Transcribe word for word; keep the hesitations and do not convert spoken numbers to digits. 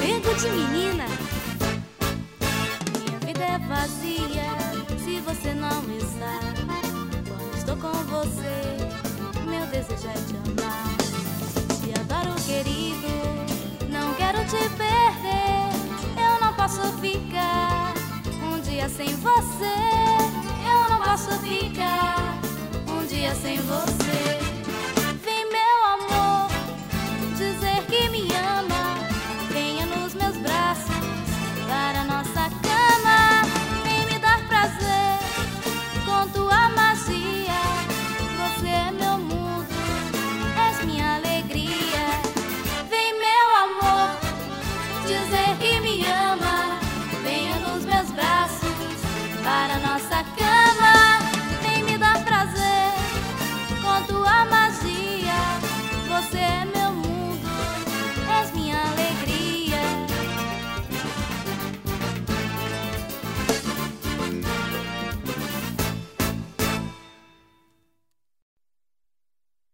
Nego de menina. Minha vida é vazia se você não está. Quando estou com você, meu desejo é te amar. Te adoro, querido, não quero te perder. Eu não posso ficar um dia sem você. Eu não posso ficar um dia sem você.